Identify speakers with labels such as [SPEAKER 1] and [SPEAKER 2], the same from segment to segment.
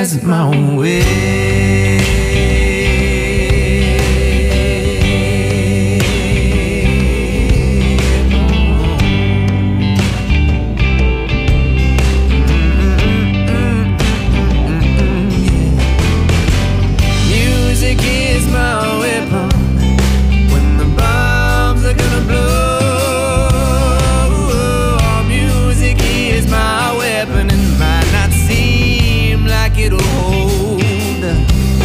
[SPEAKER 1] is my way. Music is my weapon when the bombs are gonna blow. Music is my weapon, and might not seem like it'll hold,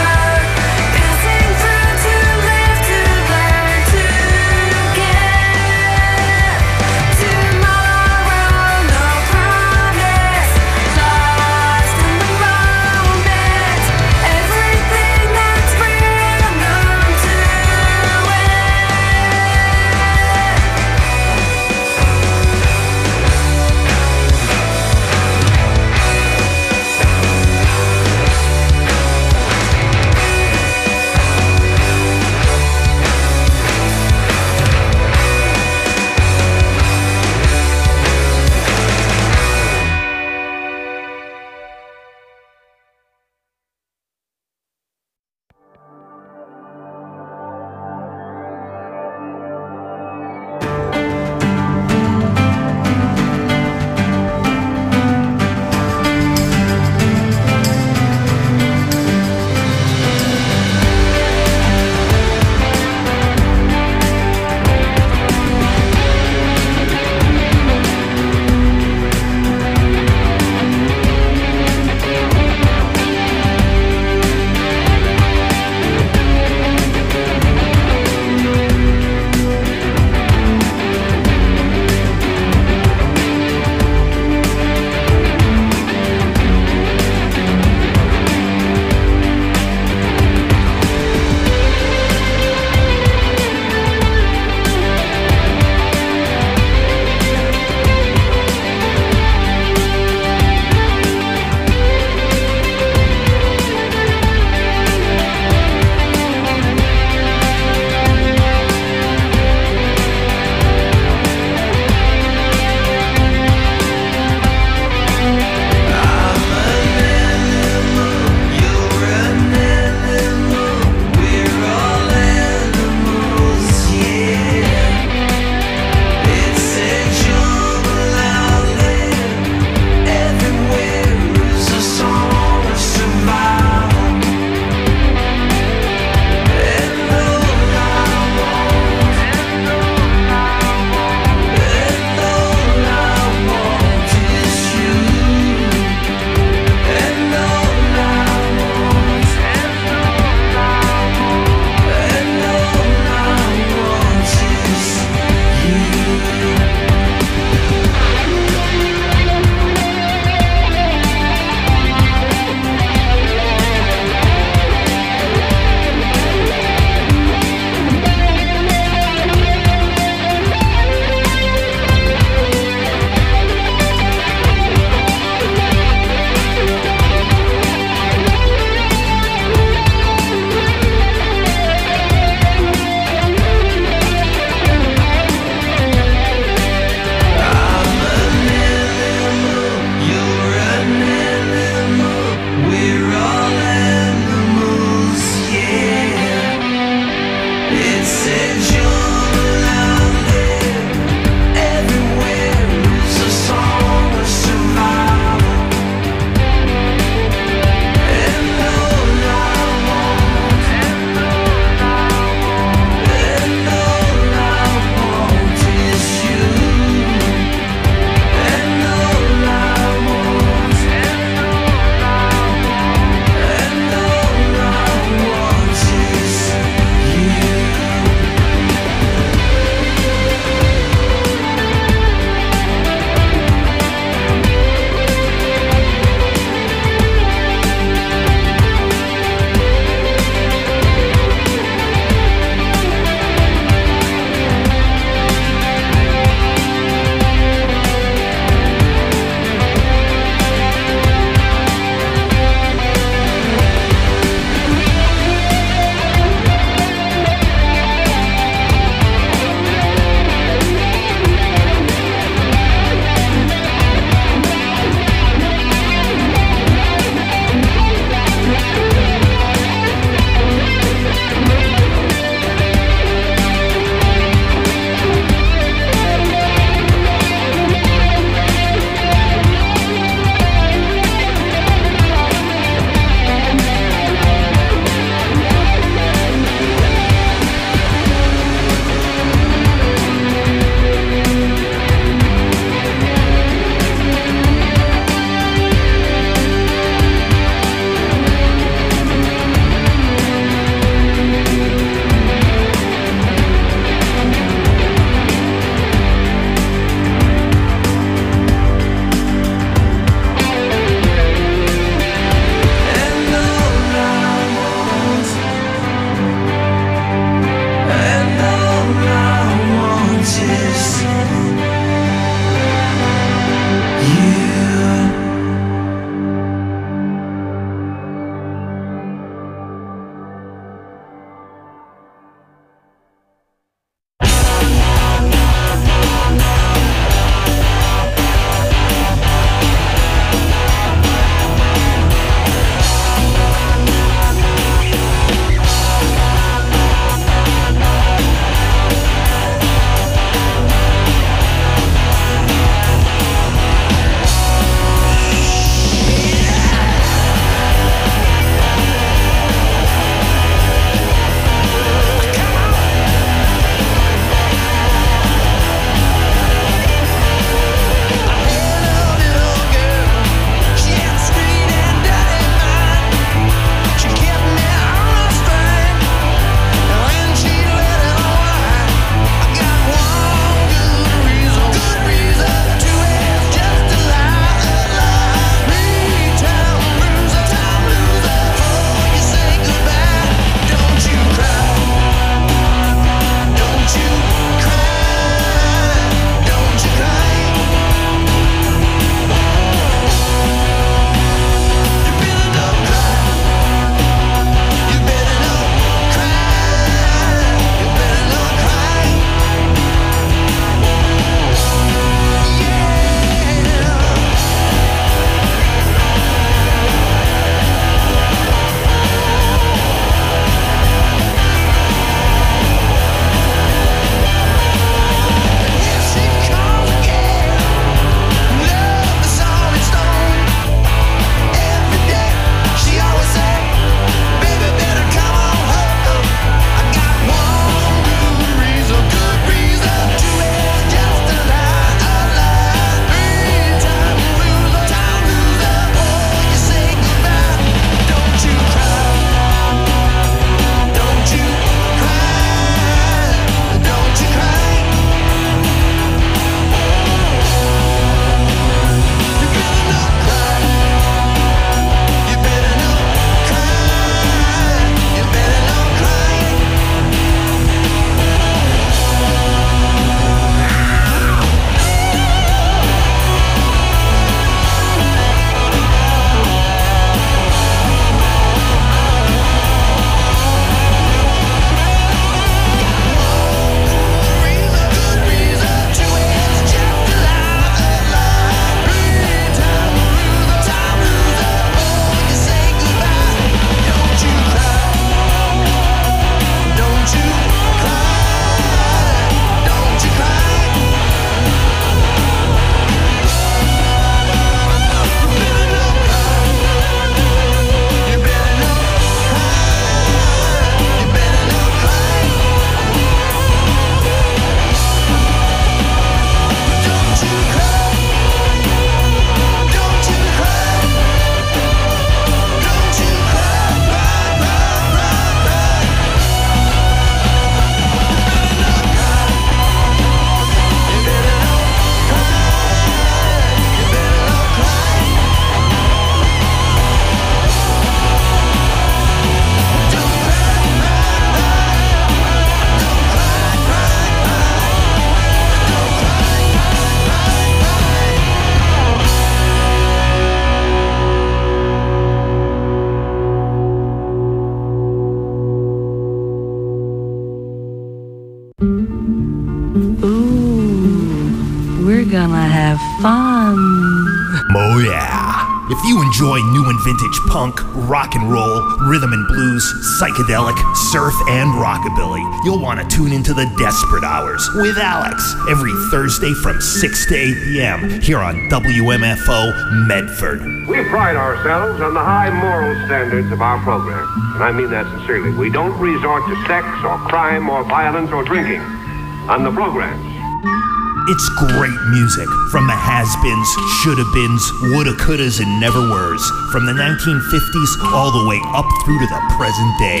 [SPEAKER 2] we're gonna have fun.
[SPEAKER 3] Oh yeah. If you enjoy new and vintage punk, rock and roll, rhythm and blues, psychedelic, surf, and rockabilly, you'll want to tune into the Desperate Hours with Alex every Thursday from 6 to 8 p.m. here on WMFO Medford.
[SPEAKER 4] We pride ourselves on the high moral standards of our program, and I mean that sincerely. We don't resort to sex or crime or violence or drinking on the programs.
[SPEAKER 3] It's great music from the has-beens, shoulda-beens, woulda-couldas, and never-weres, from the 1950s all the way up through to the present day.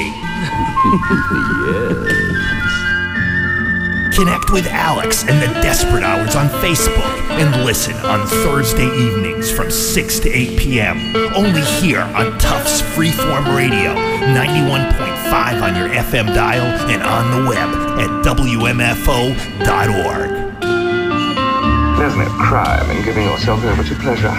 [SPEAKER 3] Yes. Connect with Alex and the Desperate Hours on Facebook and listen on Thursday evenings from 6 to 8 p.m. only here on Tufts Freeform Radio, 91.5 on your FM dial and on the web at WMFO.org.
[SPEAKER 5] There's no crime in giving yourself over to pleasure.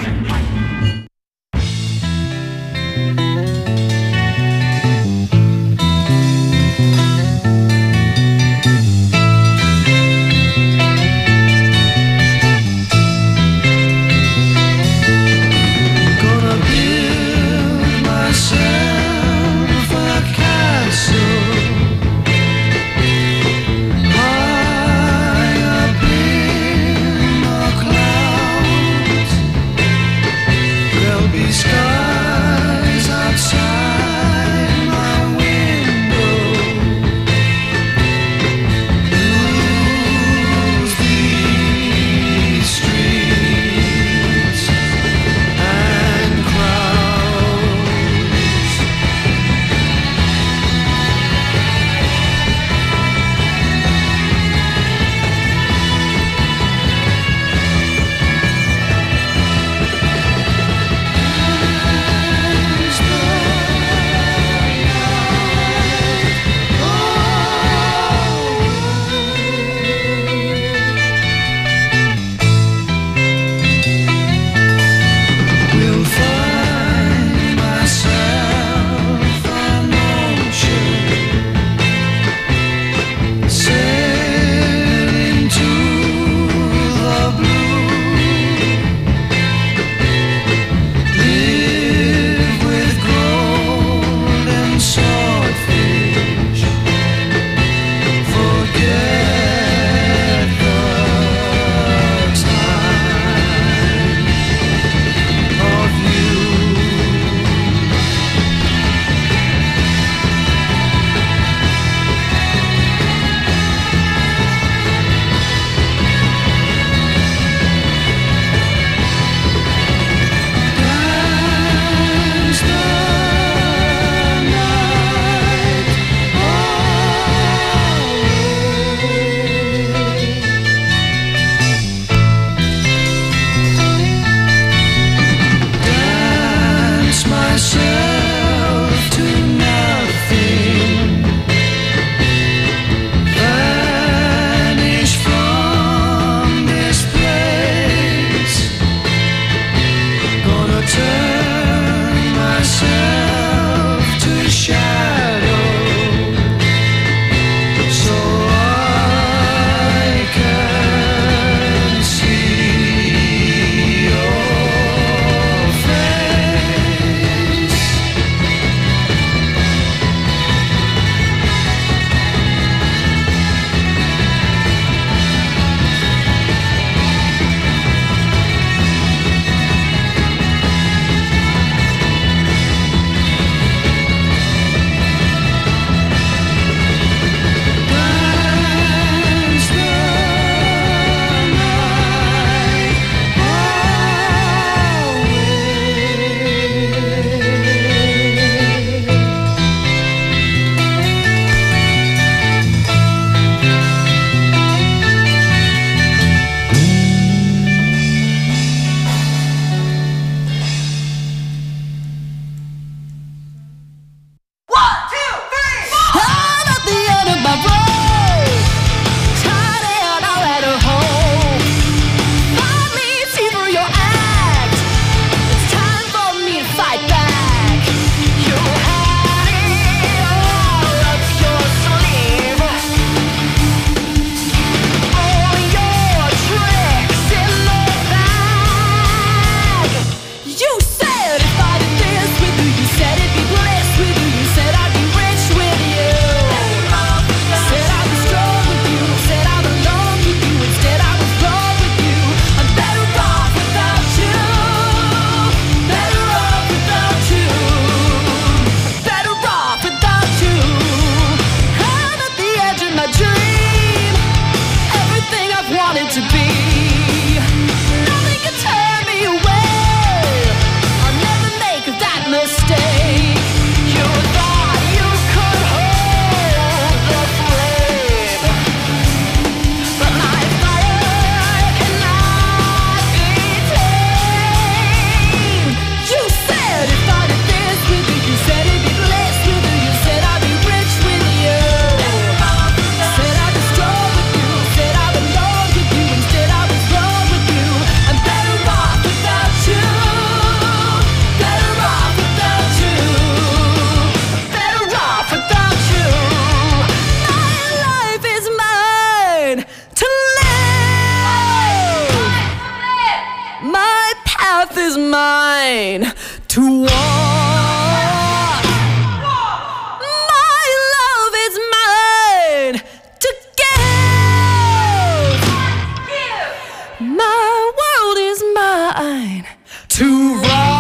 [SPEAKER 6] is mine to want. My love is mine to give. My world is mine to rock.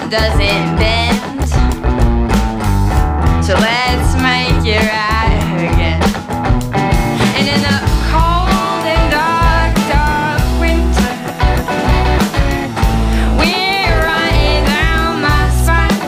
[SPEAKER 7] does it bend? So let's make it right again. And in the cold and dark, dark winter, we're running down my spine.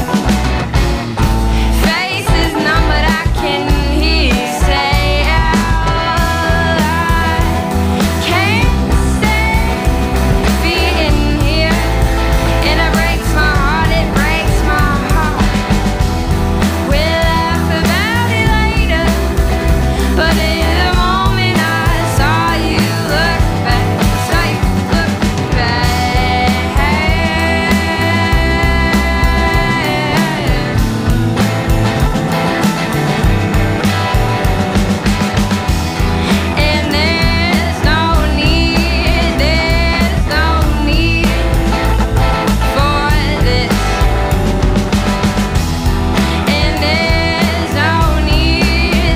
[SPEAKER 7] Faces numb, but I can hear you say out loud, can't stay being here. And it breaks my heart, it breaks my heart. We'll laugh about it later, but in the moment I saw you look back, saw you look back. And there's no need for this. And there's no need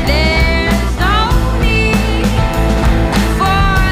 [SPEAKER 7] for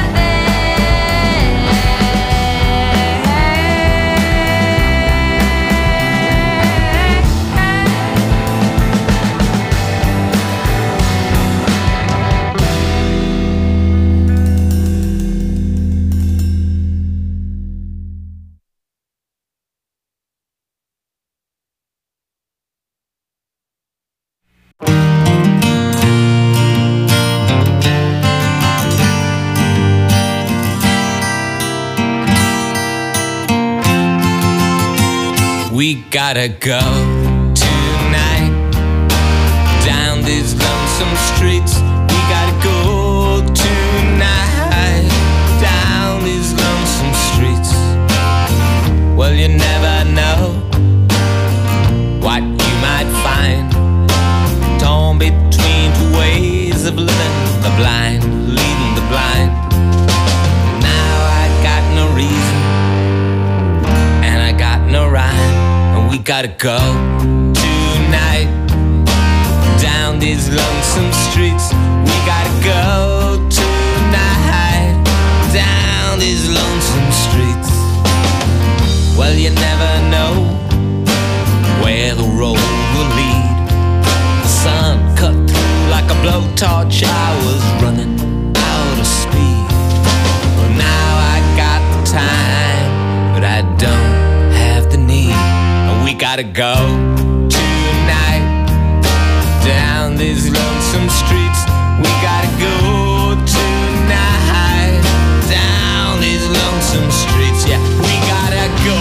[SPEAKER 1] We gotta go tonight down these lonesome streets. We gotta go tonight down these lonesome streets. Well, you never know what you might find torn between two ways of living, the blind leading the blind. Now I got no reason and I got no rhyme. We gotta go tonight down these lonesome streets. We gotta go tonight down these lonesome streets. Well, you never know where the road will lead. The sun cut through like a blowtorch. I was running out of speed. Well, now I got the time, but I don't have the need. We gotta go tonight down these lonesome streets. We gotta go tonight down these lonesome streets. Yeah, we gotta go.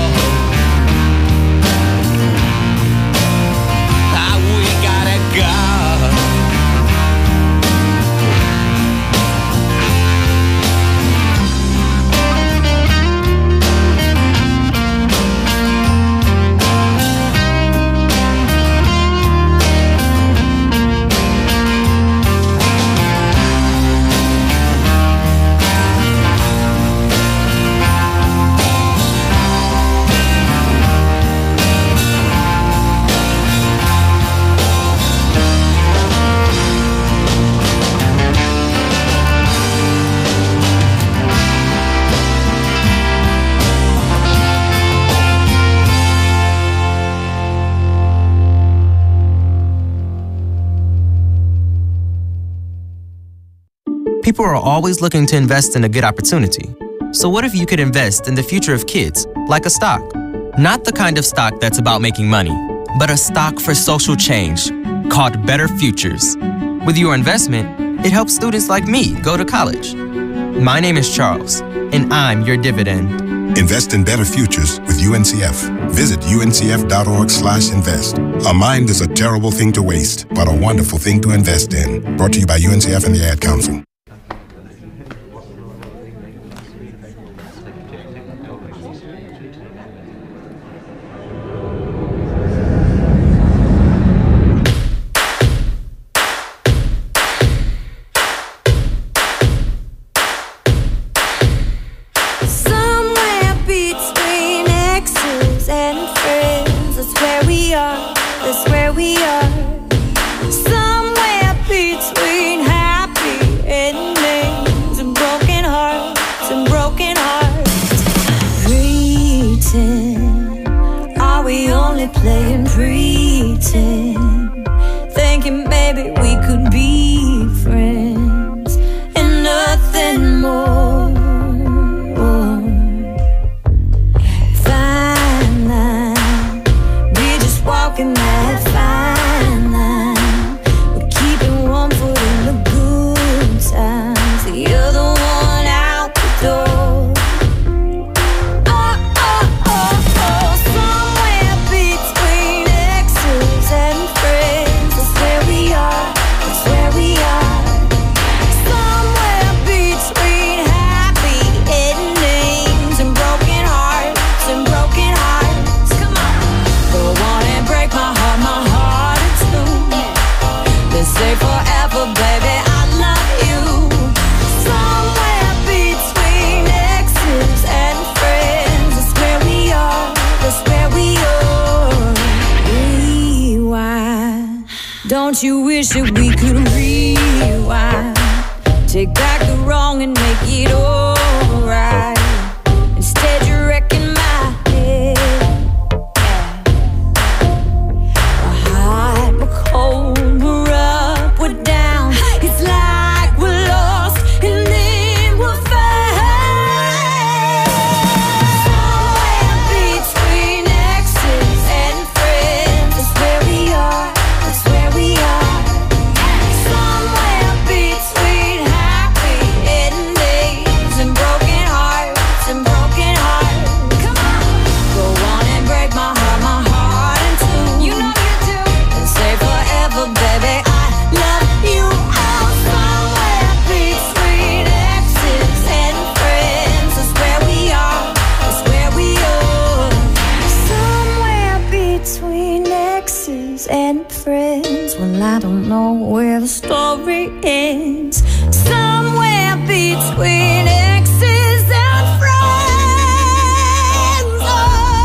[SPEAKER 1] We gotta go.
[SPEAKER 8] People are always looking to invest in a good opportunity. So what if you could invest in the future of kids, like a stock? Not the kind of stock that's about making money, but a stock for social change called Better Futures. With your investment, it helps students like me go to college. My name is Charles, and I'm your dividend.
[SPEAKER 9] Invest in better futures with UNCF. Visit uncf.org/invest. A mind is a terrible thing to waste, but a wonderful thing to invest in. Brought to you by UNCF and the Ad Council.
[SPEAKER 6] That's where we are. Somewhere between happy and
[SPEAKER 10] only playing pretend, thinking maybe we could be friends and nothing more. Fine line, we're just walking that fine line. We're keeping one foot in the good times, the other one out the door. Don't you wish that we could rewind, take back the wrong and make it alright? Instead you're wrecking my head. We're hot, we're cold, we're up, we're down. It's like we're lost and then we're found. Somewhere between exes and friends, that's where we are. That's where we are. Somewhere between happy endings and broken hearts and broken hearts. Come on, go on and break my heart in two. You know you do. And say forever, baby, I love you. Oh, somewhere between exes and friends, that's where we are. That's where we are. Somewhere between exes and friends. Well, I don't know where the story ends. Somewhere between exes and friends. Oh,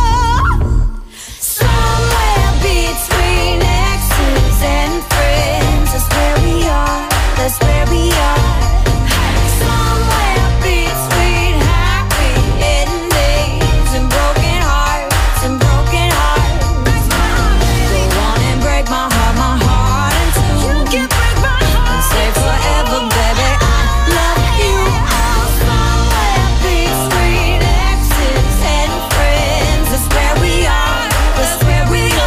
[SPEAKER 10] somewhere between exes and friends. That's where we are. That's where we are. Somewhere between happy endings and broken hearts and broken hearts. Go on and break my heart in two. You can break my heart. And say forever, baby, I love you. Oh, somewhere between exes and friends. That's where we are. That's where we are.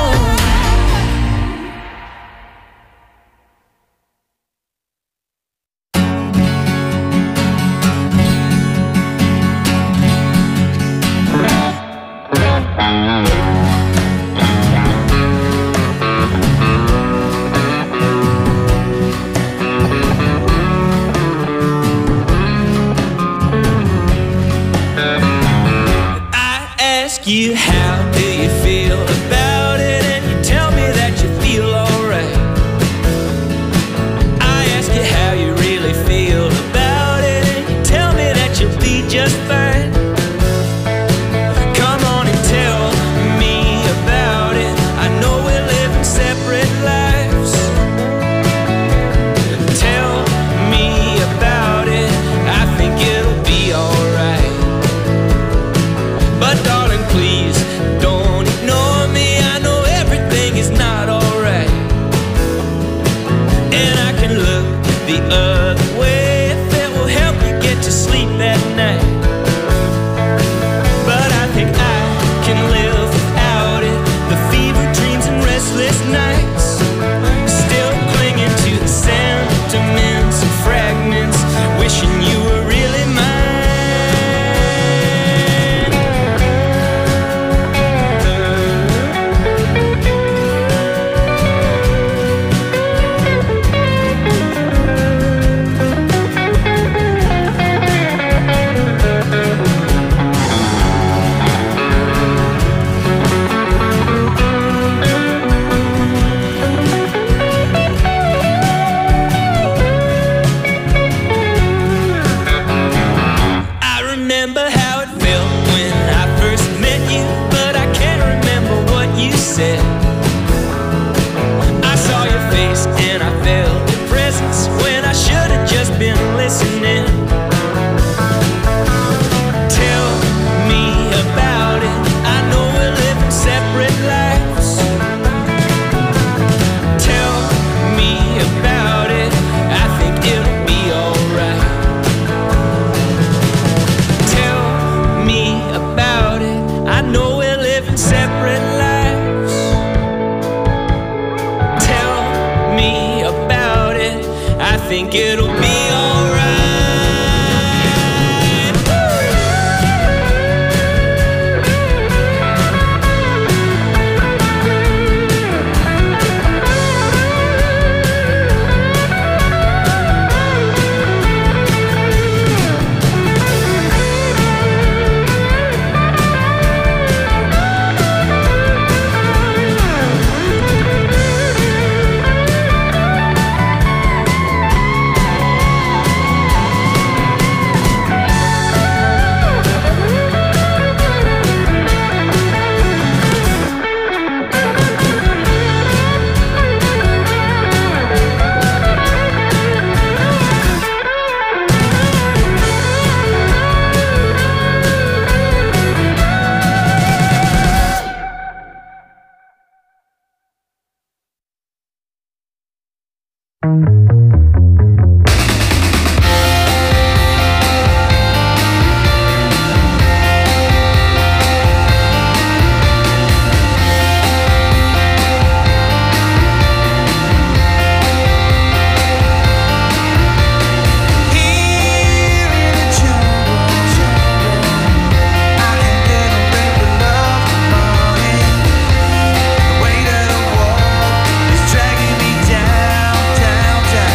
[SPEAKER 1] I ask you, how do you feel about it? And you tell me that you feel alright. I ask you how you really feel about it, and you tell me that you'll be just fine. Come on and tell me about it. I know we're living separate lives. Tell me about it. I think it'll be alright. But darling, please don't ignore me.
[SPEAKER 11] Down, down, down.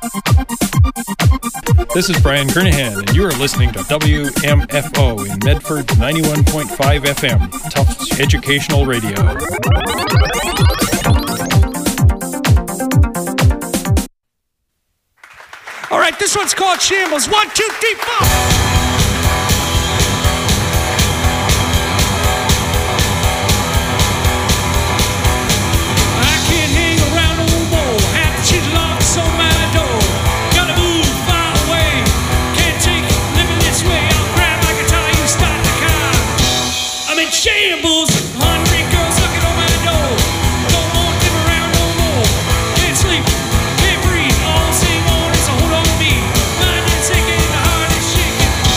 [SPEAKER 11] This is Brian Kernahan, and you are listening to WMFO in Medford 91.5 FM, Tufts Educational Radio.
[SPEAKER 12] All right, this one's called Shambles. 1, 2, 3, 4.
[SPEAKER 13] Shambles, hungry girls looking on my door. Don't want them around no more. Can't sleep, can't breathe. All same on is a hold on me. Mind is sinking, the heart is shaking.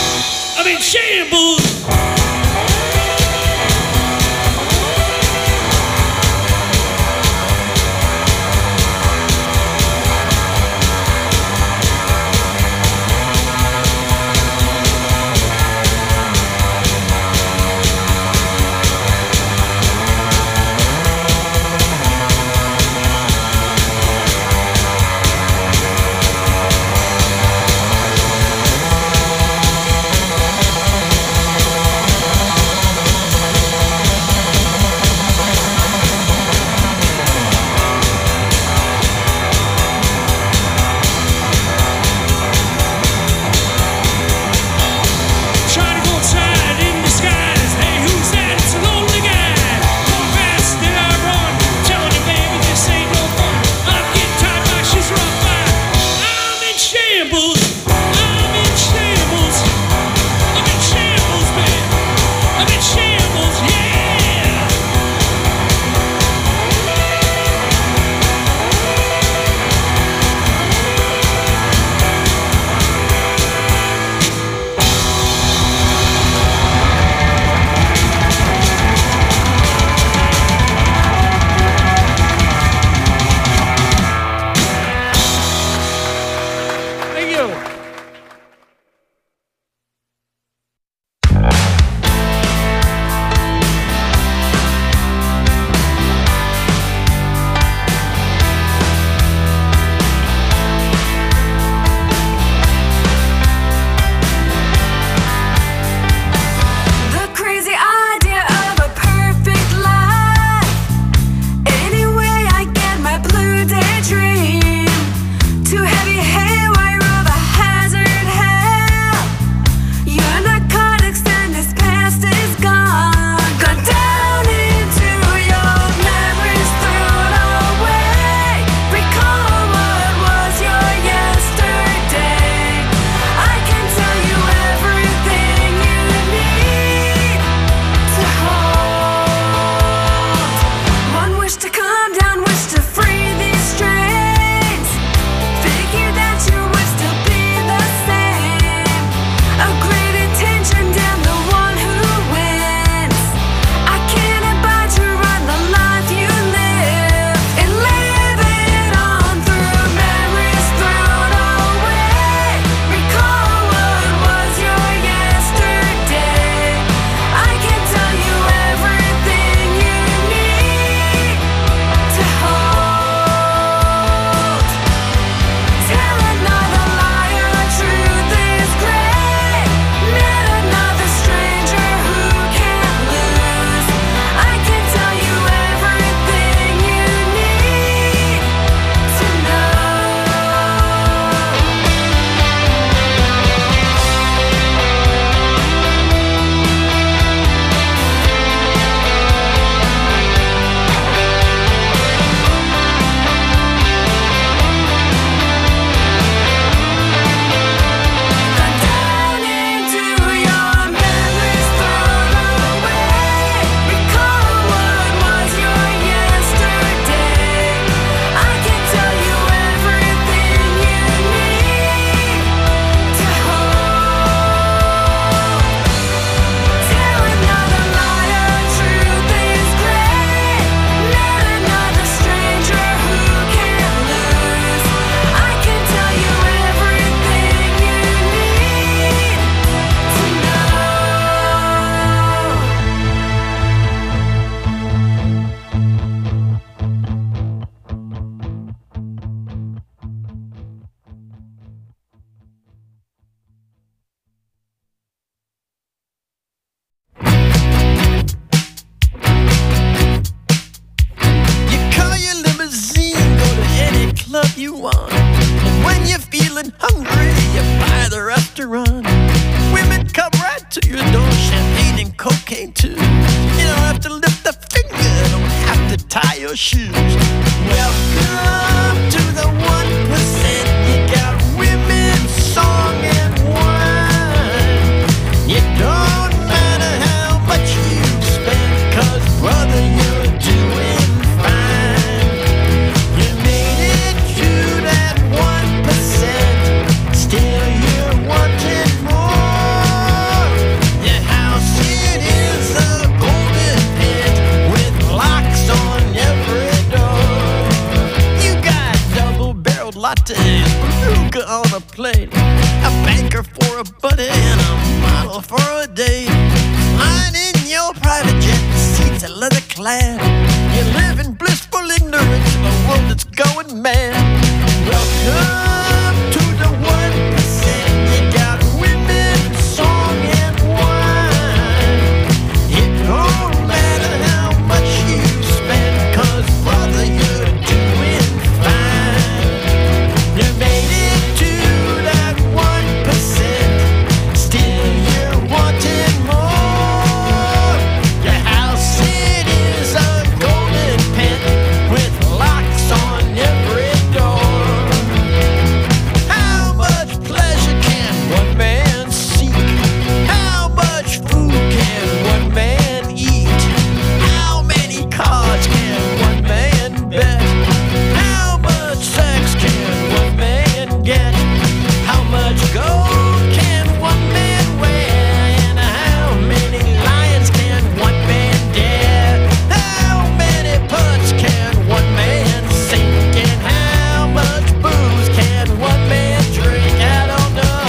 [SPEAKER 14] shoes. Welcome to the 1%. You got women, song, and wine. It don't matter how much you spend, 'cause brother, you're doing fine. You made it to that 1%. Still you're wanting more. Your house, it is a golden pit with locks on every door. You got double-barreled lattes, beluga on a plate, a banker for a buddy, and a model for a date. Lying in your private jet, the seats are leather clad. You live in blissful ignorance of a world that's going mad. Welcome to the 1%. You got women, song, and wine. It don't matter how much you spend, 'cause brother, you're doing fine. You made it to that 1%. Still you're wanting more. Your house, it is a golden pit with locks on every door. How much pleasure can one man seek? How much food can one man eat? How many cars can one man bet? How much sex can one man get? How much gold can one man wear? And how many lions can one man dare? How many putts can one man sink? And how much booze can one man drink? I don't know.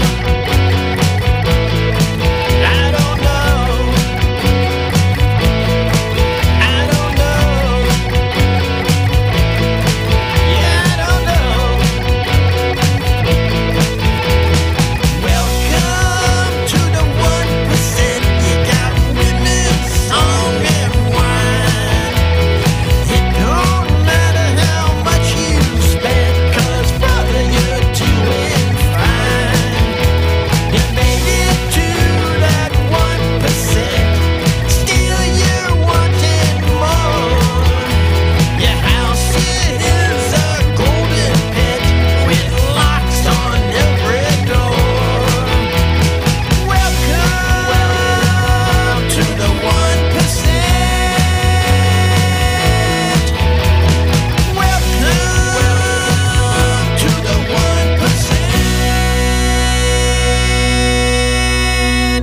[SPEAKER 14] I don't know. I don't know. Yeah, I don't know. Welcome to the 1%. You got women, song, and wine. It don't matter how much you spend, 'cause brother, you're doing fine. You made it to that 1%. Still you're wanting more. Your house, it is a golden pit with locks on every door. Welcome to the 1%. Welcome to the 1%.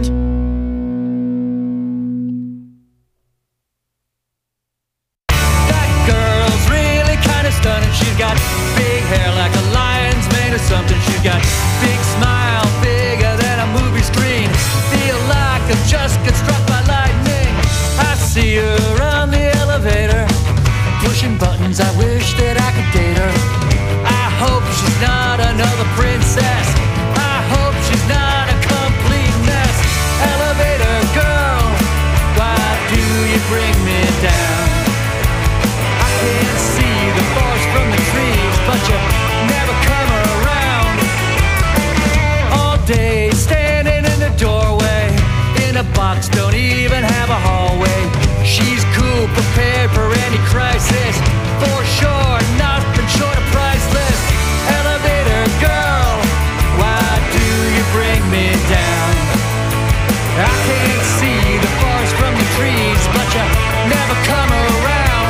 [SPEAKER 13] That girl's really kind of stunning. She's got big hair like a lion's mane or something. She's got big smile, bigger than a movie screen. Feel like I just got struck by lightning. I see her on the elevator, pushing buttons. I wish that I could date her. I hope she's not another princess. I hope she's not a complete mess. Elevator girl, why do you bring me down? I can't see the forest from the trees, but you never come around. All day standing in the doorway, in a box, don't even have a hallway. She's cool, prepared for any crisis. For sure, nothing short of priceless. Elevator girl, why do you bring me down? I can't see the forest from the trees, but you never come around.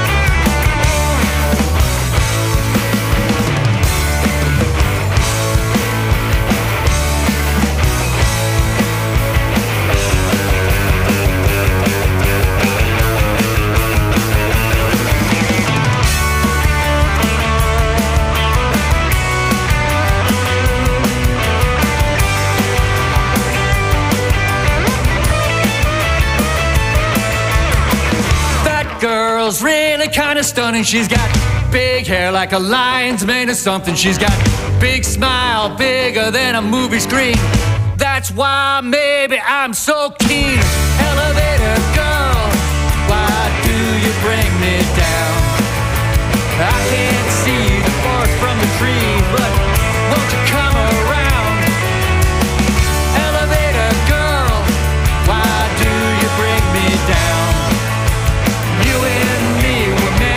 [SPEAKER 13] Girl's really kind of stunning. She's got big hair like a lion's mane or something. She's got big smile, bigger than a movie screen. That's why maybe I'm so keen. Elevator girl, why do you bring me down? I can't see the forest from the trees, but won't you come around? Elevator girl, why do you bring me down? You and me were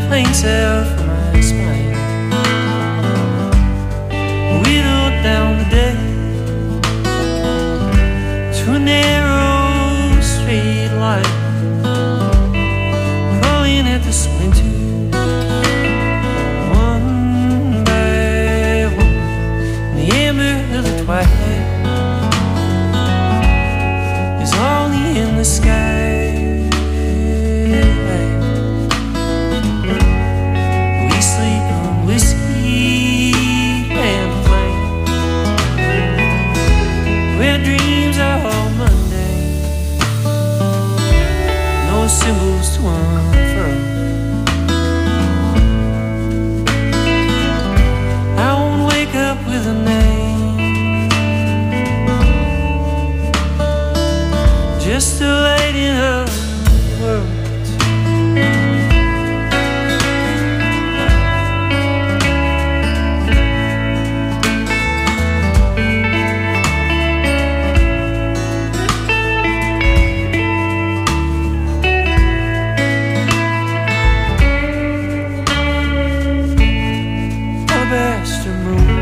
[SPEAKER 15] planes out from my spine, whittled down the day to a narrow straight line, crawling at the splinter one by one in the amber of the twilight is only in the sky. We sleep on whiskey and flame, where dreams are all mundane, no symbols to unfurl. I won't wake up with a name, just a lady of the world. Alabaster moon,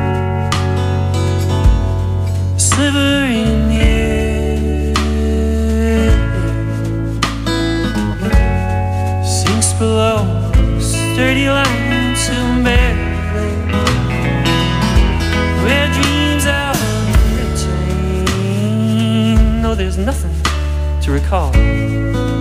[SPEAKER 15] a sliver in the air, sinks below sturdy lines of barely, where dreams are retained. No, there's nothing to recall.